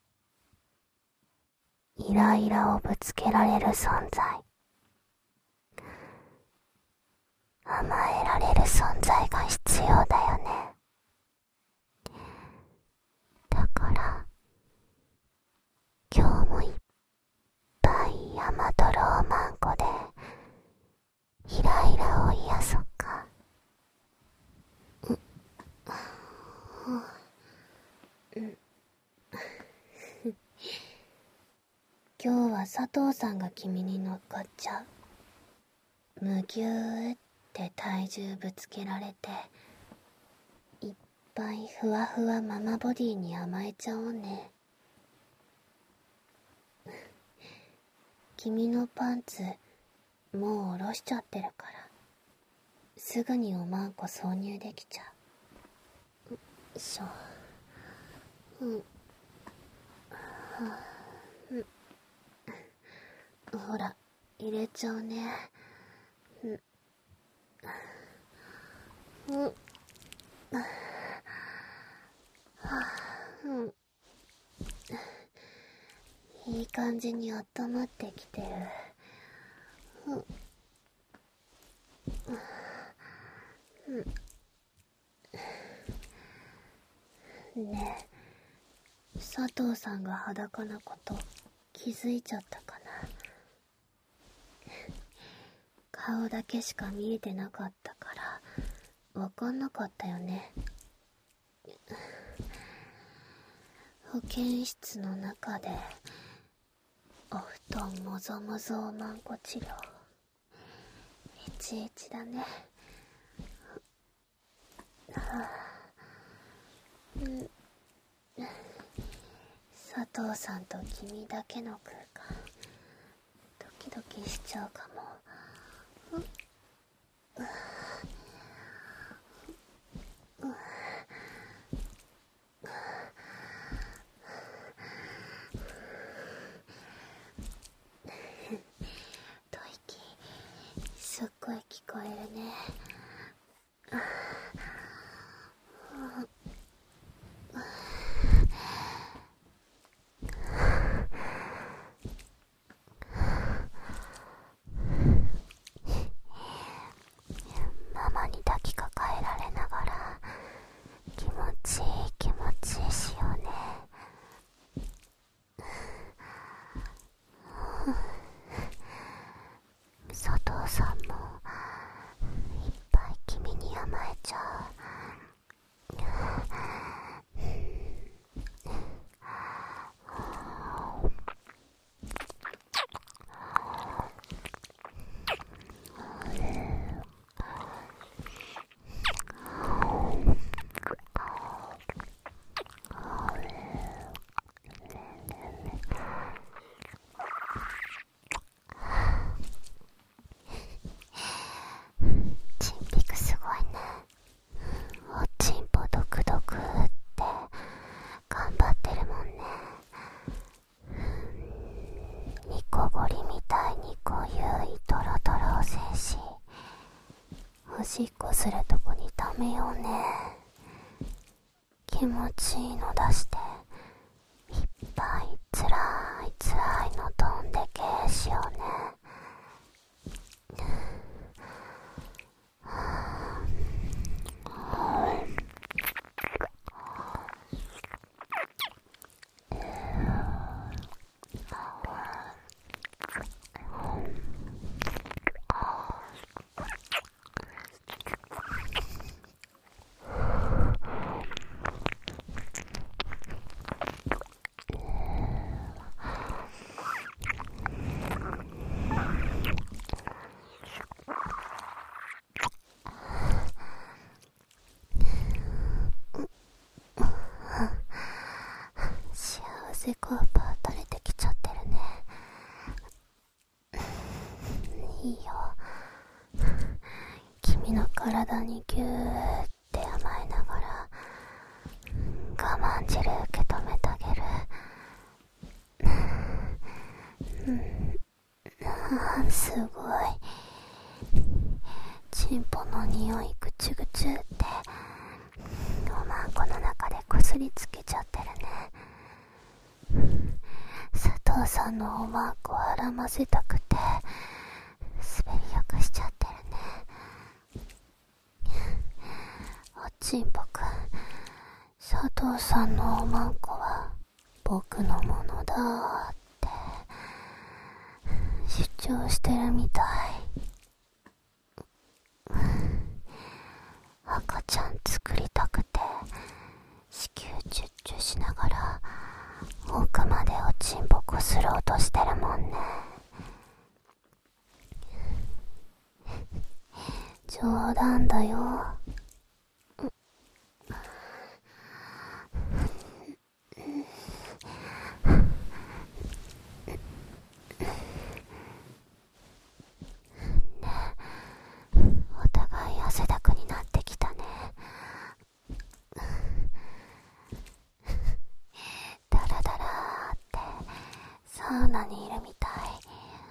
に、イライラをぶつけられる存在、甘えられる存在が必要だよね。だから今日もいっぱい甘とろーまんこでイライラを癒そっか。今日は佐藤さんが君に乗っかっちゃう。むぎゅーって体重ぶつけられて、いっぱいふわふわママボディに甘えちゃおうね。君のパンツもう下ろしちゃってるから、すぐにおまんこ挿入できちゃう。ほら、入れちゃうね。 いい感じに温まってきてる。ねえ、佐藤さんが裸なこと気づいちゃったかな。顔だけしか見えてなかったからわかんなかったよね。保健室の中でお布団もぞもぞおまんこ治療いちいちだね。佐藤さんと君だけの空間ドキドキしちゃうかも。吐息すっごい聞こえるね。ママに抱きかかえられながら気持ちいい気持ちいいしようね。佐藤さんもいっぱい君に甘えちゃう。チンピクすごいね。おちんぽドクドクって頑張ってるもんね。ニコゴリみたいに濃ゆいトロトロ精子おしっこするとこに溜めようね。気持ちいいの出していっぱいつらいつらいの飛んでけしようね。幸せコーパー垂れてきちゃってるね。いいよ、君の体にギューって甘えながら我慢汁受け止めてあげる。すごいチンポの匂いぐちゅぐちゅっておまんこの中でこすりつけちゃってるね。佐藤さんのおまんこをあらませたくて滑りよくしちゃってるね。おちんぽくん、佐藤さんのおまんこは僕のものだって主張してるみたい。赤ちゃん作りたくて子宮チュッチュしながら奥までおちんぽこすろうとしてるもんね。冗談だよ。お互い汗だくになってきたね。ダラダラってサウナにいるみたい。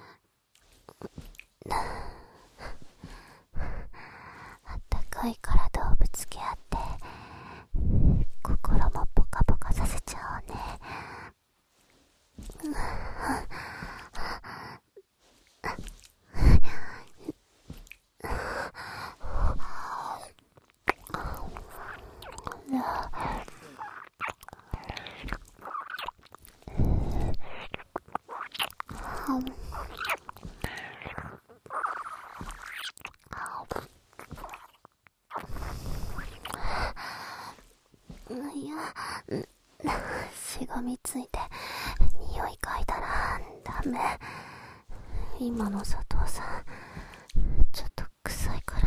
あったかい体みついて匂い嗅いだらダメ。今の佐藤さんちょっと臭いから。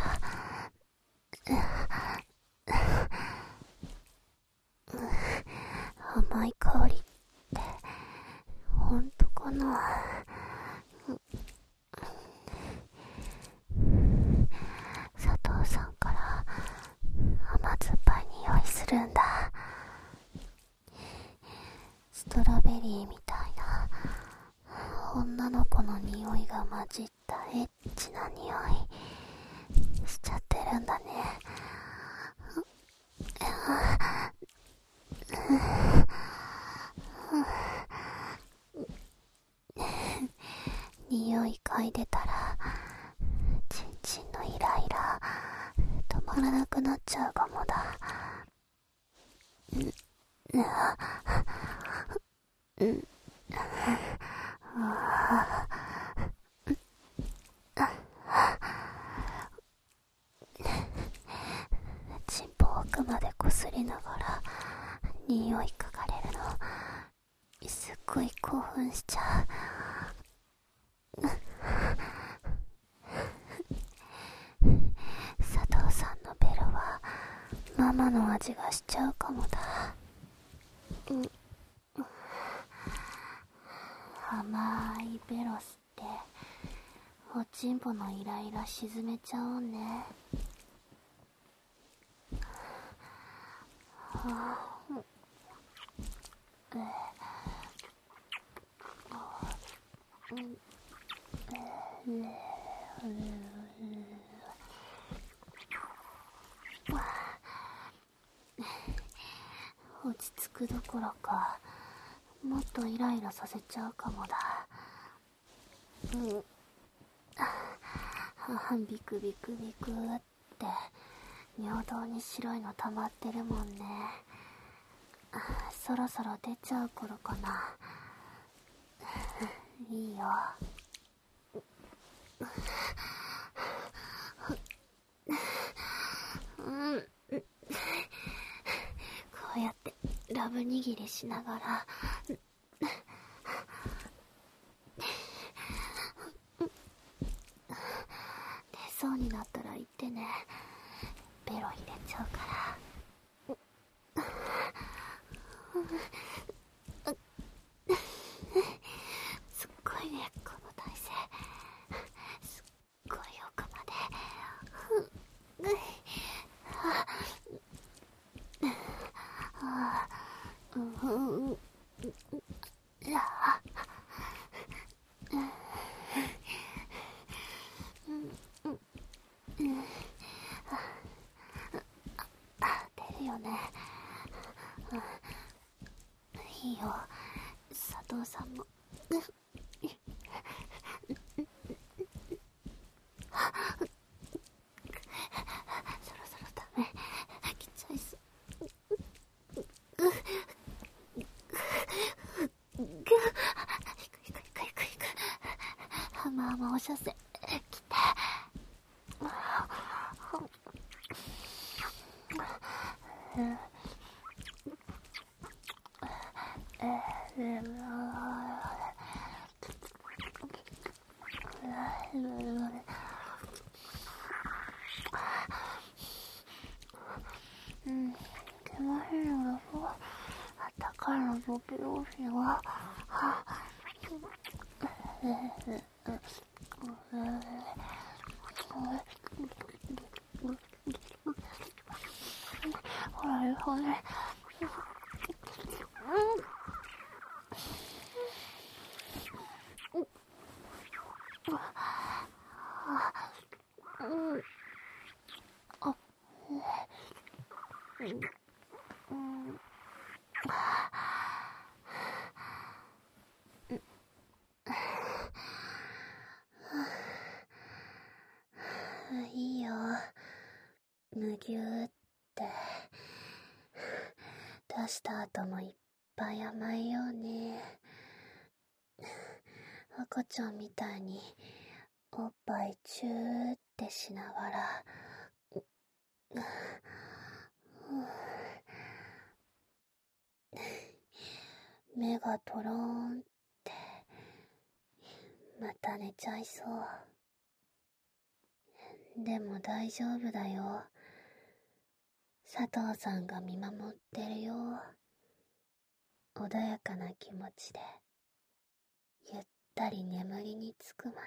甘い香りって本当かな。佐藤さんから甘酸っぱい匂いするんだ。ストロベリーみたいな女の子の匂いが混じったエッチな匂いしちゃってるんだね。匂い嗅いでたらチンチンのイライラ止まらなくなっちゃうかもだ。チンポ奥までこすりながら匂い嗅がれるのすっごい興奮しちゃう。佐藤さんのベロはママの味がしちゃうかもだ。甘いベロスっておちんぽのイライラ沈めちゃおうね。落ち着くどころかもっとイライラさせちゃうかもだ。ビクビクビクって尿道に白いの溜まってるもんね。そろそろ出ちゃう頃かな。いいよ。こうやってラブ握りしながら出そうになったら言ってね。ベロ入れちゃうから。すっごいね、この体勢。すっごい奥まで。出るよね。いいよ、佐藤さんも。そろそろダメ、来ちゃいそう。まあまあお射線来て。気持ちいいのだぞ。あったかいのぞ、両親は。ほら、ほら。いいよ、むぎゅーって出した後もいっぱい甘いよね。赤ちゃんみたいにおっぱいチューってしながら目がトローンって、また寝ちゃいそう。でも大丈夫だよ。佐藤さんが見守ってるよ。穏やかな気持ちで、ゆったり眠りにつくま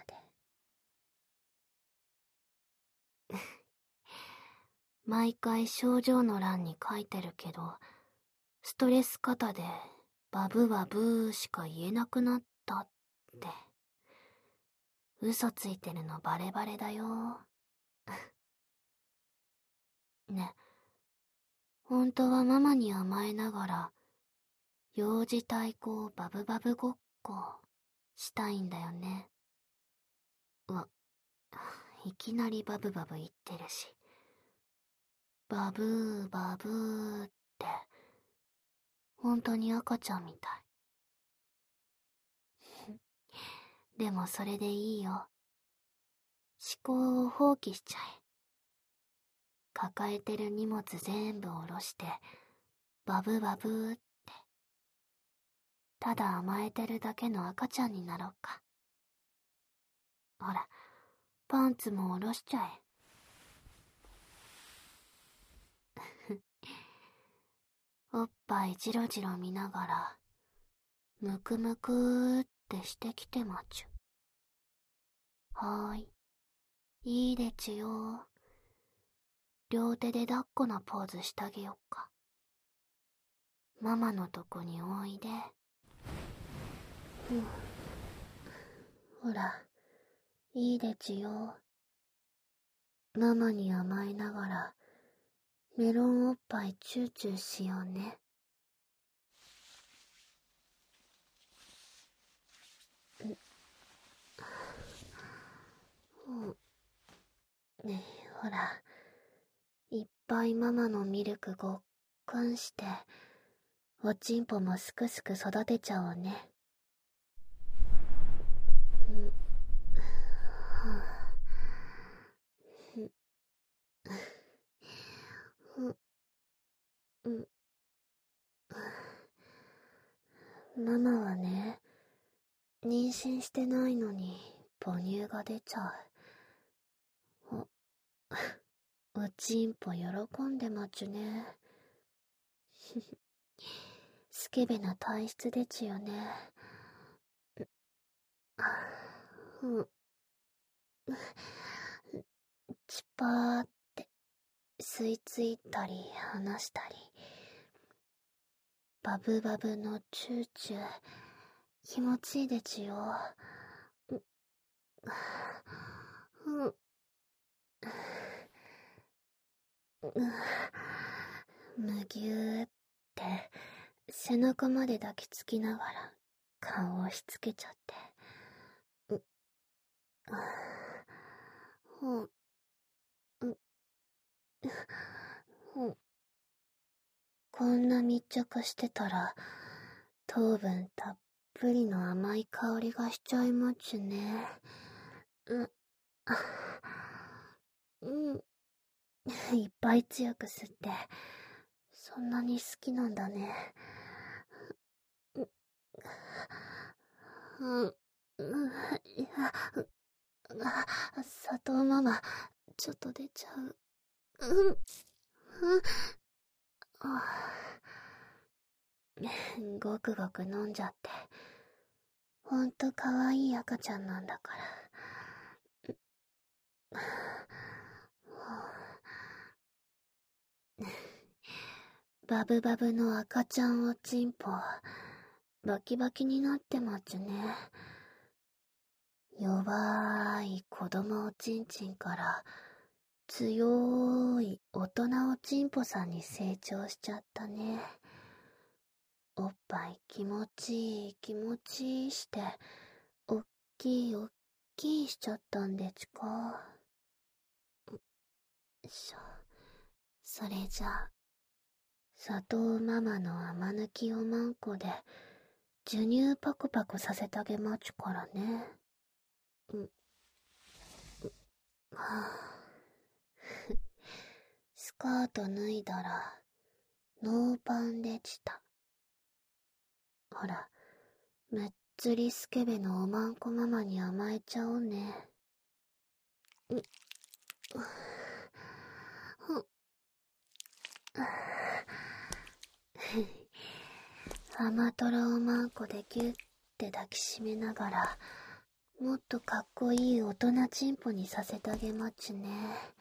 で。毎回症状の欄に書いてるけど、ストレス肩でバブバブーしか言えなくなったって。嘘ついてるのバレバレだよ。ね、本当はママに甘えながら、幼児対抗バブバブごっこしたいんだよね。いきなりバブバブ言ってるし。バブーバブーって、本当に赤ちゃんみたい。でもそれでいいよ。思考を放棄しちゃえ。抱えてる荷物全部下ろして、バブバブーって。ただ甘えてるだけの赤ちゃんになろうか。ほら、パンツも下ろしちゃえ。おっぱいじろじろ見ながら、むくむくーってしてきてまちゅ。はーい。いいでちゅよ。両手で抱っこなポーズしてあげよっか。ママのとこにおいで。ほら、いいでちゅよ。ママに甘えながら、メロンおっぱいチューチューしようね。ねえ、ほら、いっぱいママのミルクごっくんして、おちんぽもすくすく育てちゃおうね。ママはね、妊娠してないのに母乳が出ちゃう。おちんぽ喜んでまちゅね。スケベな体質でちゅよね。チパーって吸い付いたり離したり。バブバブのチューチュー気持ちいいでちゅよ。むぎゅーって背中まで抱きつきながら顔を押しつけちゃって。こんな密着してたら糖分たっぷりの甘い香りがしちゃいまちゅね。いっぱい強く吸って、そんなに好きなんだね。砂糖ママ、ちょっと出ちゃう。ごくごく飲んじゃって。ほんとかわいい赤ちゃんなんだから。バブバブの赤ちゃんおちんぽ、バキバキになってまちゅね。弱い子供おちんちんから強い大人おちんぽさんに成長しちゃったね。おっぱい気持ちいい気持ちいいして、おっきいおっきいしちゃったんでちか。それじゃ、砂糖ママの甘抜きおまんこで、授乳パクパクさせてあげまちゅからね。はあ、スカート脱いだら、ノーパンでした。 ほら、むっつりスケベのおまんこママに甘えちゃおうね。甘とろおまんこでギュッて抱きしめながら、もっとかっこいい大人チンポにさせてあげまちゅね。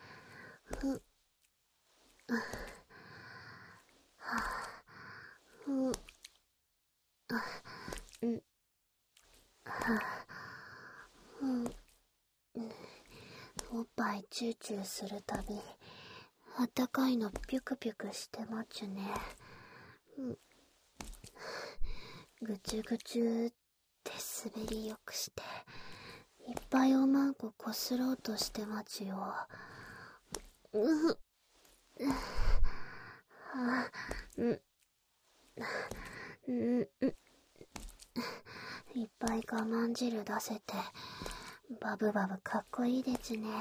おっぱいチューチューするたび、あったかいのピュクピュクしてまちゅね。ぐちゅぐちゅって滑りよくして、いっぱいおまんここすろうとしてまちゅよ。いっぱい我慢汁出せて、バブバブかっこいいでちね。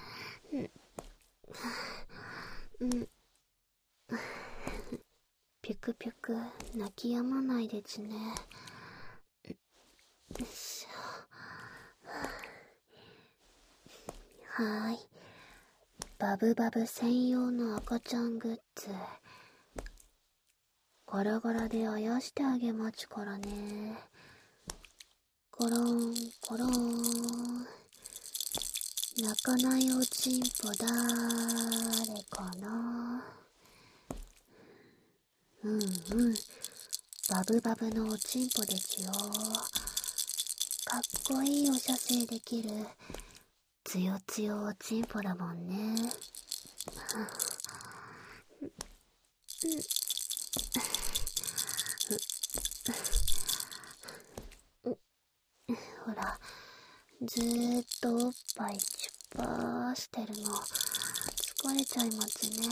ピュクピュク泣き止まないでちね。はーい。バブバブ専用の赤ちゃんグッズ。ガラガラであやしてあげまちからね。コロンコロン。泣かないおちんぽだーれかな。バブバブのおちんぽでちよ。かっこいいお射精できるつよつよおちんぽだもんね。ほら、ずーっとおっぱいチュッパーしてるの疲れちゃいますね。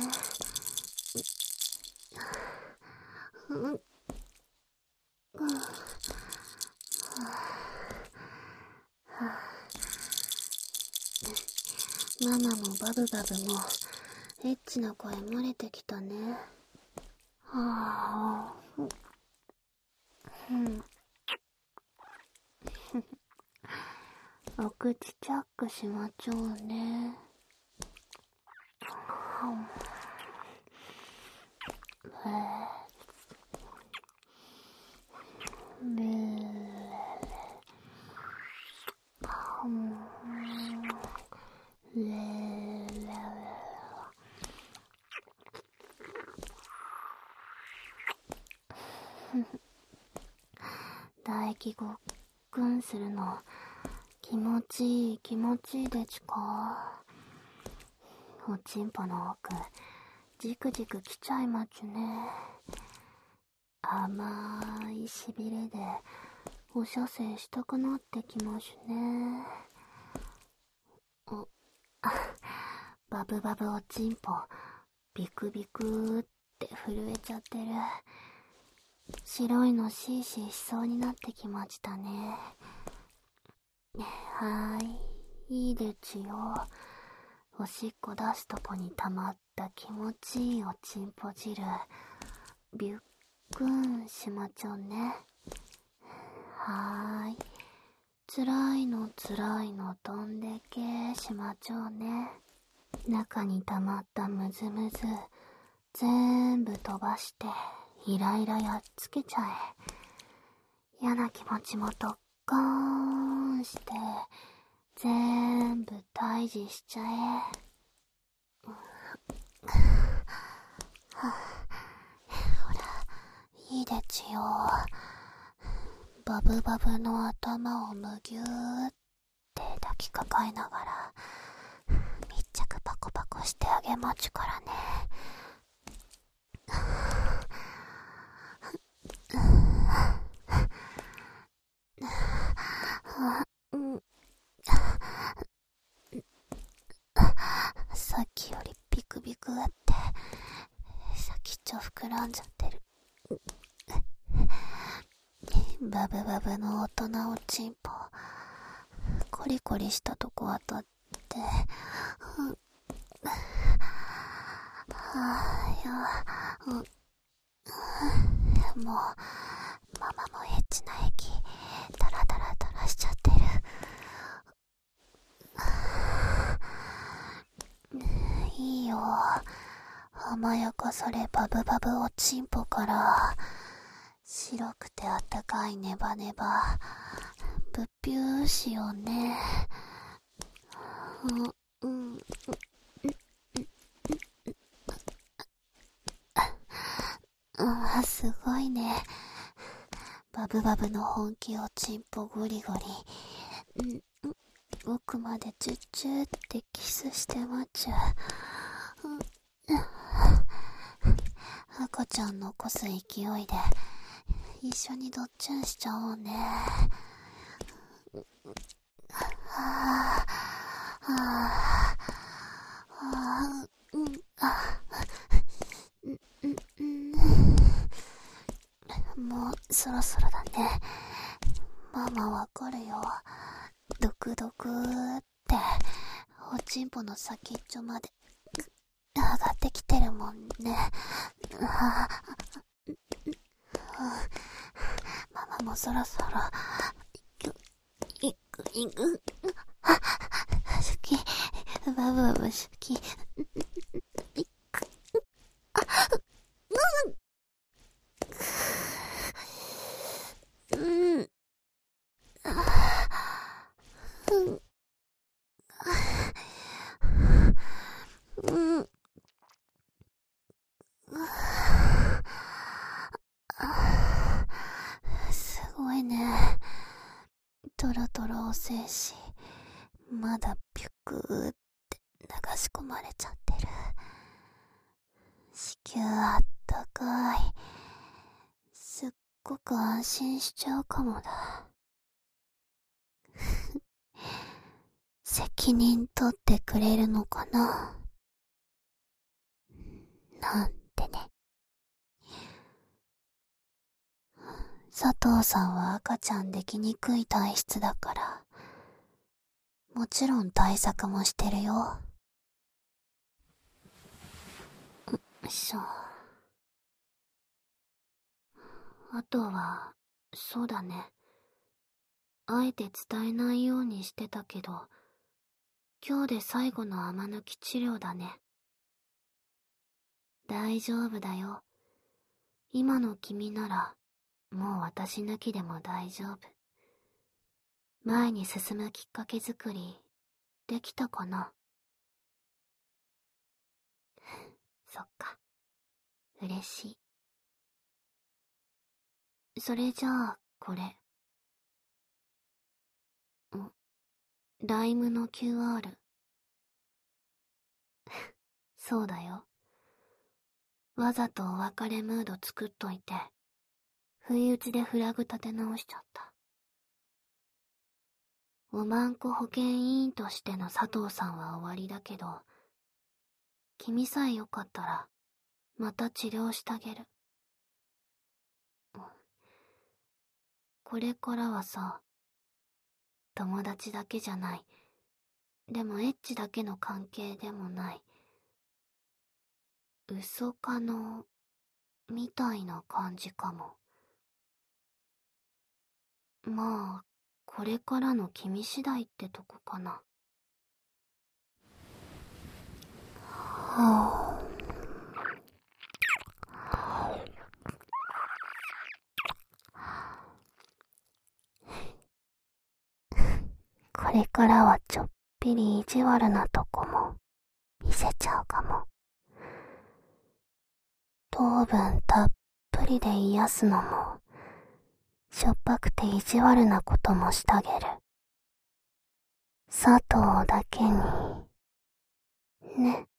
ママもバブバブもエッチな声漏れてきたね。はぁ、お口チャックしまちょうね。唾液ごっくんするの気持ちいい気持ちいいでちか。おちんぽの奥じくじくきちゃいまちゅね。甘いしびれでお射精したくなってきましゅね。バブバブおちんぽビクビクーって震えちゃってる。白いのシーシーしそうになってきましたね。はーい、いいでちよ。おしっこ出すとこに溜まった気持ちいいおちんぽ汁ビュックンしまちょんね。はーい、つらいの飛んでけしまちょうね。中に溜まったムズムズ全部飛ばしてイライラやっつけちゃえ。嫌な気持ちもドッカーンして全部退治しちゃえ。ほら、いいでちよ。バブバブの頭をむぎゅーって抱きかかえながら密着パコパコしてあげまちゅからね。さっきよりビクビクって先っちょ膨らんじゃってる。バブバブの大人おちんぽコリコリしたとこ当たってもうママも甘やかされバブバブおちんぽから白くてあったかいネバネバぶっぴゅーしようね。すごいね。バブバブの本気おちんぽゴリゴリ。奥までチュッチュってキスしてまっちゅう。赤ちゃん残す勢いで一緒にどっちゅんしちゃおうね。もうそろそろだね。ママわかるよ。ドクドクっておちんぽの先っちょまで上がってきてるもんね。ママもそろそろいく好きバブバブ好き。すごいね。トロトロお精子まだピュクーって流し込まれちゃってる。子宮あったかい。すっごく安心しちゃうかもだ。責任取ってくれるのかななんてね。佐藤さんは赤ちゃんできにくい体質だから、もちろん対策もしてるよ。よいしょ。あとは、そうだね。あえて伝えないようにしてたけど、今日で最後の甘抜き治療だね。大丈夫だよ。今の君なら、もう私抜きでも大丈夫。前に進むきっかけ作り、できたかな？そっか。嬉しい。それじゃあ、これ。ライムの QR。そうだよ。わざとお別れムード作っといて、不意打ちでフラグ立て直しちゃった。おまんこ保健委員としての佐藤さんは終わりだけど、君さえよかったら、また治療してあげる。これからはさ、友達だけじゃない。でもエッチだけの関係でもない。嘘可能みたいな感じかも。まあ、これからの君次第ってとこかな。はあ。これからはちょっぴり意地悪なとこも見せちゃうかも。糖分たっぷりで癒すのも、しょっぱくて意地悪なこともしてあげる。佐藤だけに、ね。